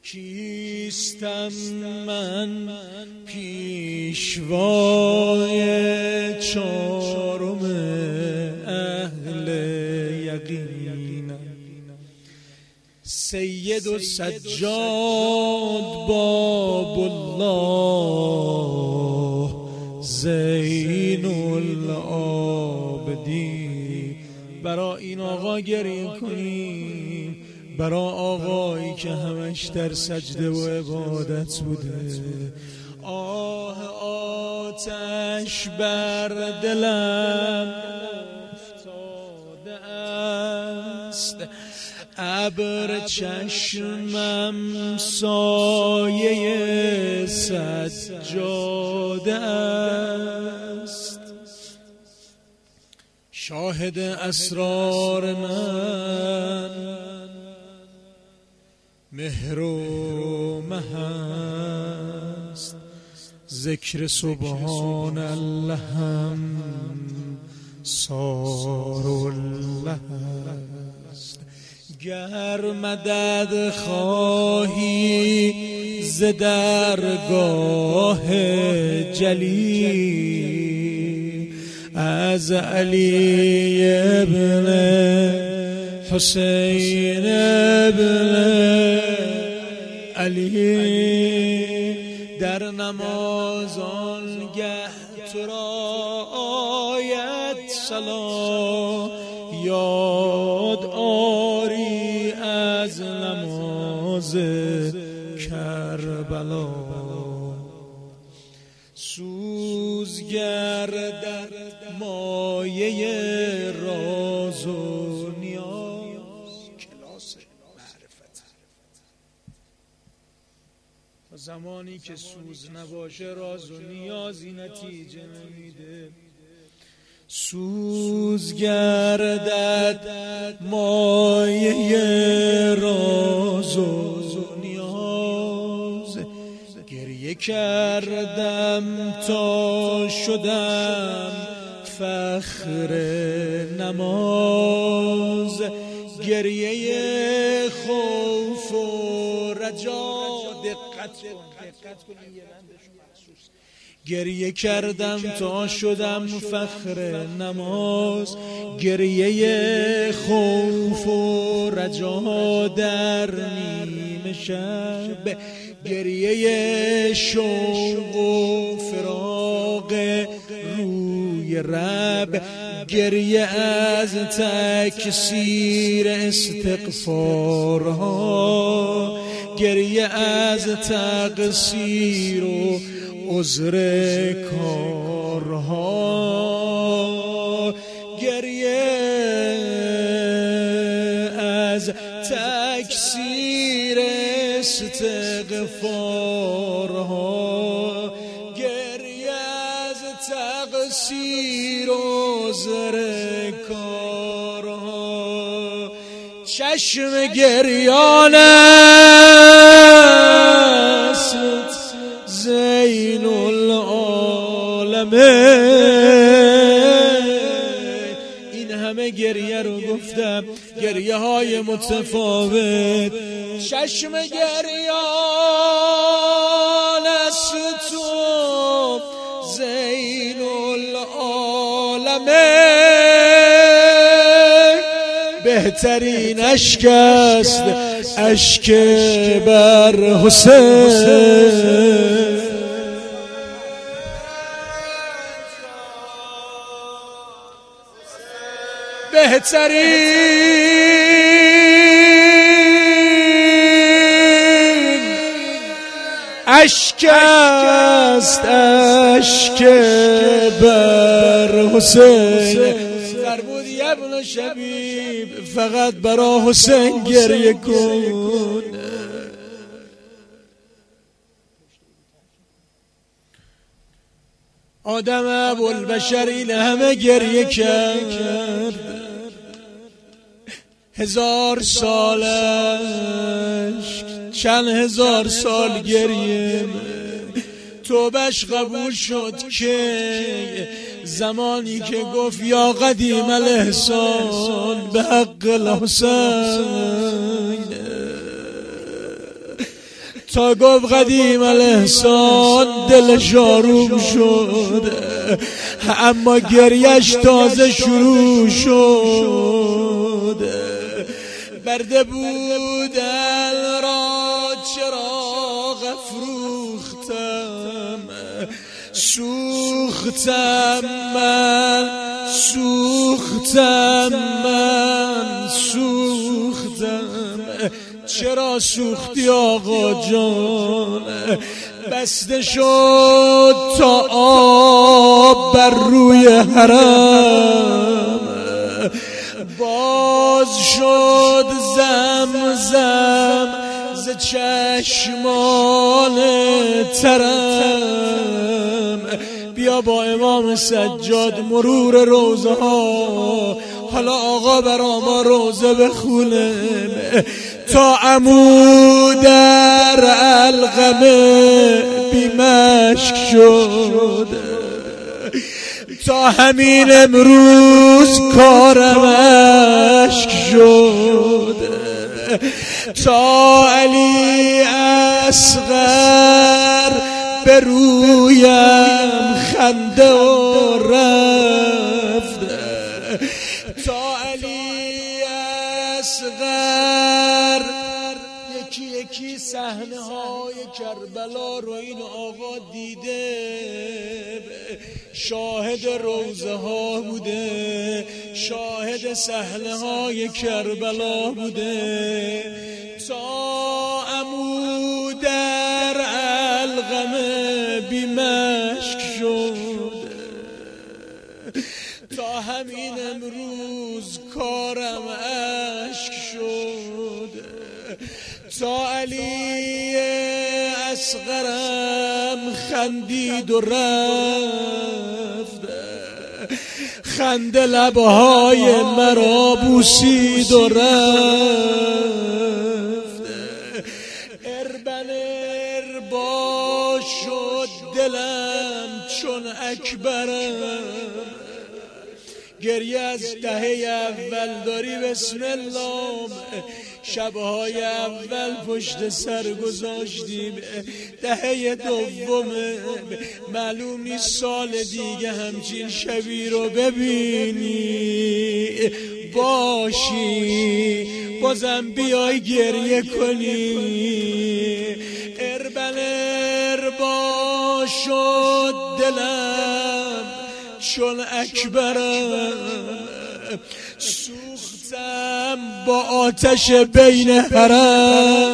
کیستم من پیشوای چارم اهل یقینم، سید و سجاد باب الله زین العابدین. برا این آقا گریه کنیم، برا آقایی که همش در سجده و عبادت بوده. آه آتش بر دلم افتاده است، ابر چشمم سایه سجاده است، شاهد اسرار من مهر و مه است، ذکر سبحان الله هم سار الله است. گر مدد خواهی ز درگاه جلی، از علی ابن حسین ابن علی، در نماز آنگه تو را آید صلا، یاد آری از نماز کربلا. سوز گردد مایه راز و نیاز، کلاس معرفت. زمانی که سوز نباشه راز و نیازی نتیجه نمیده. سوز گردد مایه راز و نیاز، گریه کردم تا شدم فخر نماز، گریه خوف و رجا. دقت کن گریه کردم تا شدم فخر نماز، گریه خوف و رجا در نیمه شب، گریه شوق و فراق روی رب، گریه از تکثیر استغفارها، گریه از تقصیر و عذر کارها، گریه از تکثیر استغفارها، گریه از تقصیر و عذر کارها. چشم گریان است زین العالمین. این همه گریه رو گفتم، گریه های متفاوت. چشم گریان است تو زین العالمین، بهترین اشک است اشک بر حسین. بهترین اشک است اشک بر حسین. فرمود ابن شبیب فقط برا حسین گریه کن. آدم ابوالبشر این همه گریه کرد، 1000 سالش، چند 1000 سال گریه، توبش قبول شد که زمانی که گفت یا قدیم الاحسان به حق الحسین، تا گفت قدیم الاحسان دلش آروم شد، اما گریش تازه شروع شد. برده بود دل را چراغ افروختم، سوختم من سوختم. چرا سوختی آقا جان؟ بسته شد تا آب بر روی حرم، باز شد زمزم ز چشمان ترم. بیا با امام سجاد مرور روزه ها، حالا آقا برا ما روزه بخونه. تا عمود در علقمه بیمشک شد، تا همین امروز کارم اشک شد. تا علی اصغر به رویم خنده و رفت، تا علی اصغر یکی یکی صحنه های کربلا رو این آقا دیده، شاهد روزه ها بوده، شاهد صحنه های کربلا بوده. تا عمود در علقمه بیمشک شد، تا همین امروز کارم اشک شد. تا علی اصغرم خندید و رفت، خنده لبهای مرا بوسید و رفت. اربن اربا شد دلم چون اکبرم، گریه از دهه اول داری بسم الله. شبهای اول پشت سر گذاشتیم، دهه دومه، معلوم نیست سال دیگه همچین شبی رو ببینی باشی بازم بیای گریه کنی. اربن اربا شد دلم چون اکبرم، سوختم با آتش بین حرم.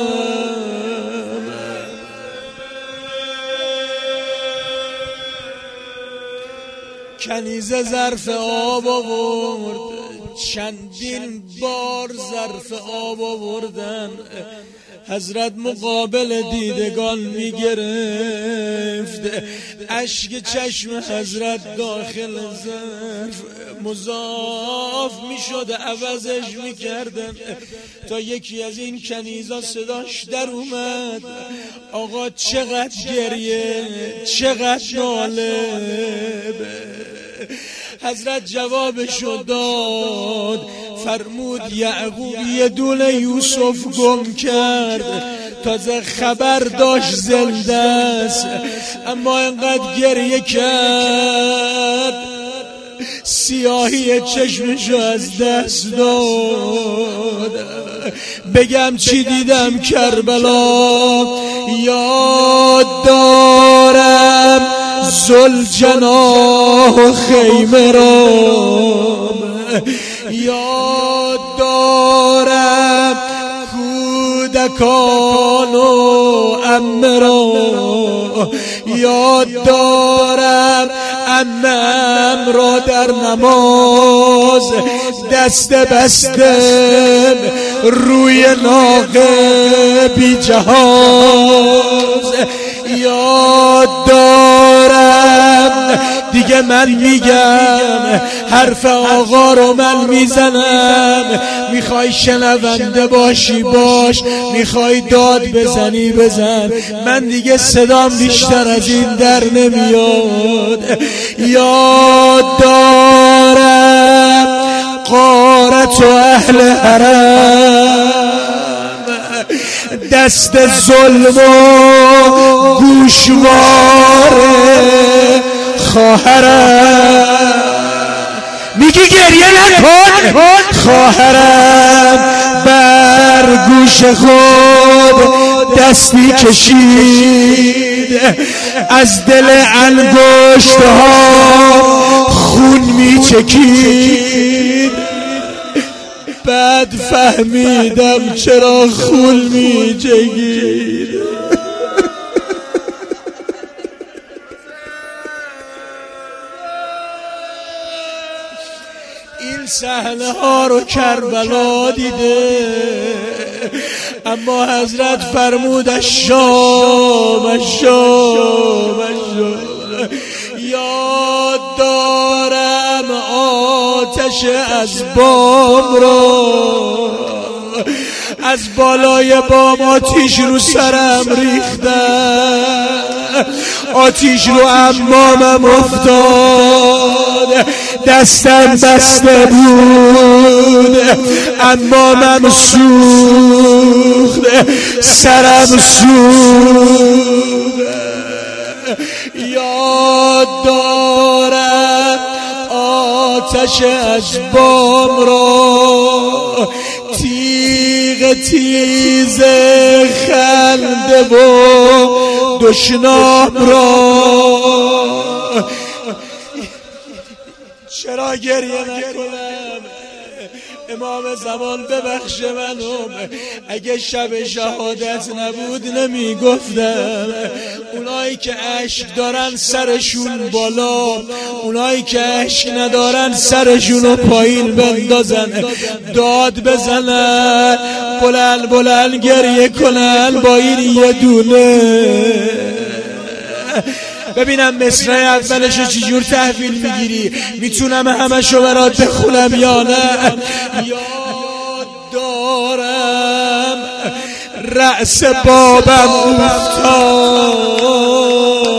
کنیزه ظرف آب آورد، چندین بار ظرف آب آوردن. حضرت مقابل دیدگان می گرفت، اشک چشم حضرت داخل ظرف مضاف می شد، عوضش می کردن. تا یکی از این کنیزا صداش در اومد، آقا چقدر گریه چقدر ناله. حضرت جوابشو داد، فرمود یعقوب یه دونه یوسف گم کرد، تازه خبر داشت زنده است، اما انقدر گریه کرد سیاهی چشمشو از دست داد. بگم چی دیدم کربلا؟ یاد دارم ذوالجناح و خیمه را، یاد دارم کودکان و عمه را، یاد دارم عمم را در نماز دست بسته روی ناقه بی جهاز. یاد دارم دیگه من میگم حرف آقا رو من میزنم، میخوای شنونده باشی باش، میخوای داد بزنی بزن، من دیگه صدام بیشتر از این در نمیاد. یاد دارم غارت و اهل حرم، دست ظلم و گوشواره خواهرم، میگی گریه نکن، خواهرم بر گوش خود دستی کشید، از دل انگشت‌ها خون میچکید، بعد فهمیدم چرا خون میچکید. این صحنه ها رو کربلا دیده، اما حضرت فرمود الشام یاد دارم آتش از بام را، از بالای بام آتیش رو سرم ریختم، آتیش رو عمامم افتاد، دستم بسته بود، عمامم سوخت، سرم سوخت. یاد دارم آتش از بام را، تیغ تیز خنده و دشنام را. چرا گریه نکنم؟ امام زمان ببخش منو، اگه شب شهادت نبود نمیگفتم. اونایی که عشق دارن سرشون بالا، اونایی که عشق ندارن سرشونو پایین بندازن، داد بزنن، بلند بلند گریه کنن با این یه دونه. ببینم مصرع اولشو چجور تحویل میگیری، میتونم همشو برات بخونم یا نه؟ یاد دارم رأس بابم افتاد،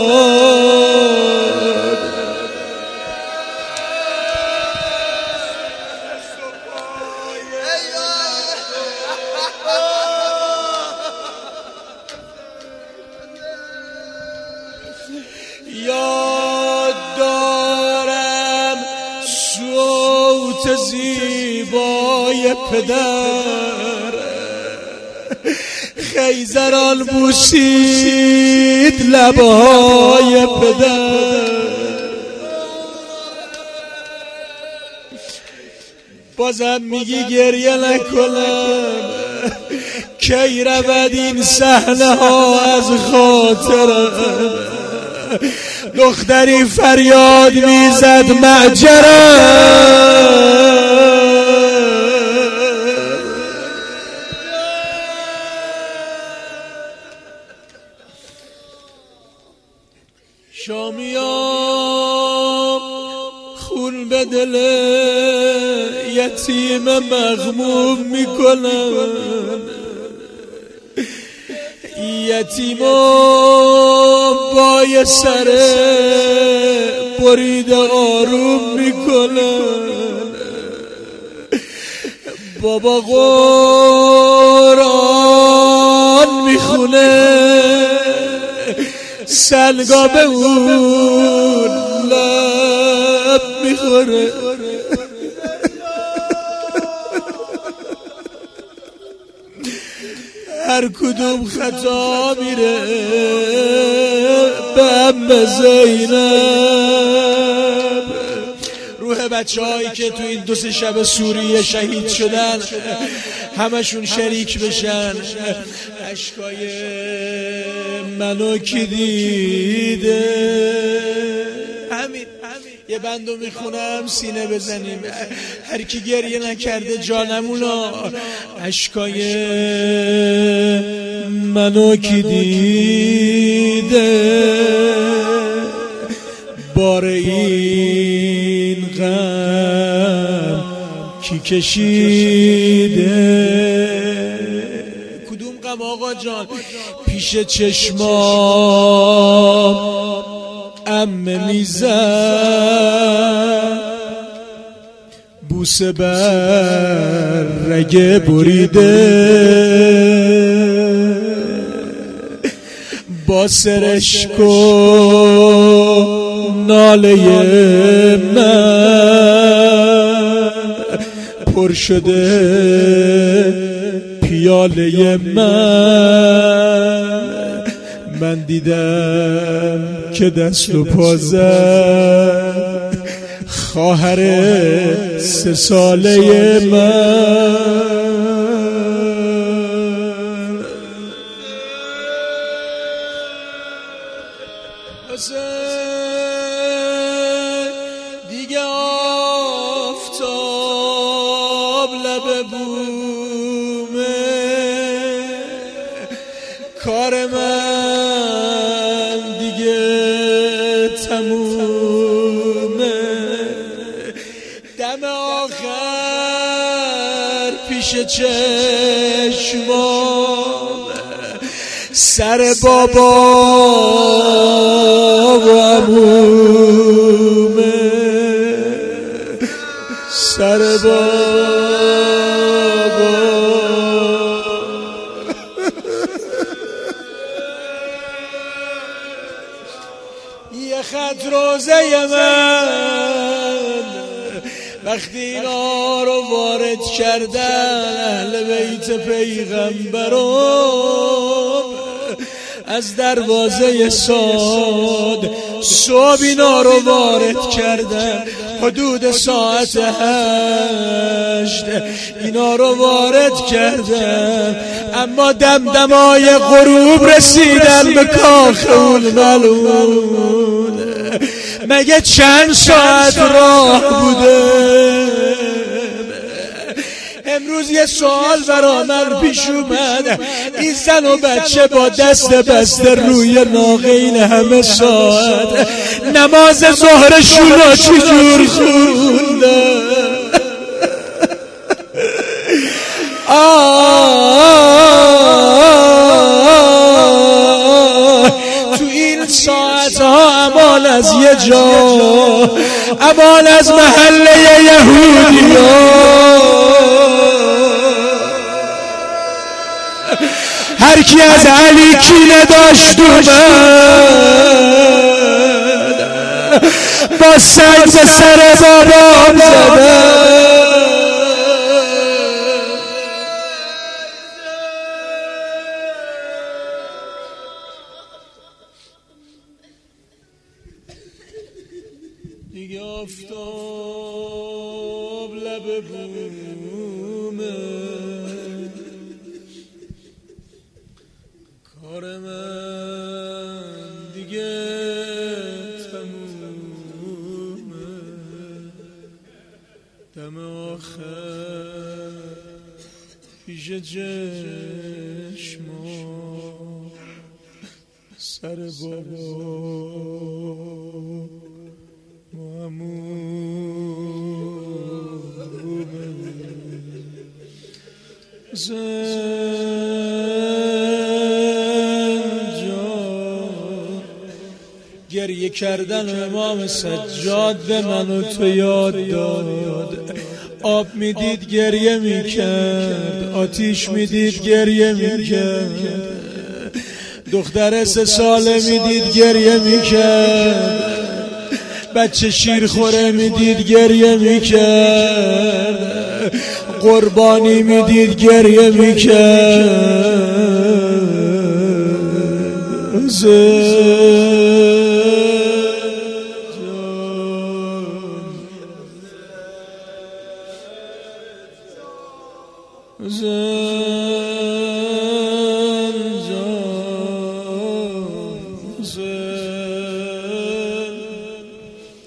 یاد دارم صوت زیبای پدر، خیزران بوسید لبهای پدر. بازم میگی گریه نکنم؟ کی رود این صحنه ها از خاطرم؟ دختری فریاد میزد معجرم، شامیام خون به دل یتیم مغموم میکنن، یتیمام با یه سر برید آروم میکنن. بابا قرآن میخونه، سنگا به اون لب میخوره. هر کدوم خطا میره به عم زینب. روح بچه هایی که تو این 2-3 شب سوریه شهید شدن همشون شریک بشن. اشکای منو کی دیده؟ همین یه بندو میخونم سینه بزنیم. هر کی گریه نکرده جانمونو، اشکای منو کی دیده؟ بار این غم کی کشیده؟ کدوم غم آقا جان؟ پیش چشمام عمه میزد، بوسه بر رگ بریده. با سرشک و ناله من پر شده پیاله من دیدم که دست و پا زد خواهر 3 ساله من. دیگه آفتاب لب بومه کار من دیگه تمومه دم آخر پیش چشمام سر بابا و عمومه سر بابا یه خط روزه من وقتی اینا رو وارد کردن اهل بیت پیغمبرم از دروازه صاد صبح اینا رو وارد کردن حدود ساعت 8 اینا رو وارد کردن اما دمدمای غروب رسیدن به کاخ اون ملعون. مگه چند ساعت راه بوده؟ امروز یه سوال برا من پیش اومد، این زن و بچه با دست بسته روی ناقه این همه ساعت نماز ظهرشون رو چجور خوندن؟ تو این ساعت ها امان از یه جا، امان از محله یهودی ها. هر کی از علی کینه داشت اومد با سنگ به سر بابام زدن. دیگه آفتاب لب بومه کار من دیگه تمومه، دم آخر پیش چشمام سر بابا گریه کردن امام سجاد به من و تو یاد داد. آب میدید گریه میکرد، آتیش میدید گریه میکرد، دختر 3 ساله میدید گریه میکرد، بچه شیرخوره میدید گریه میکرد، قربانی میدید گریه میکرد. زن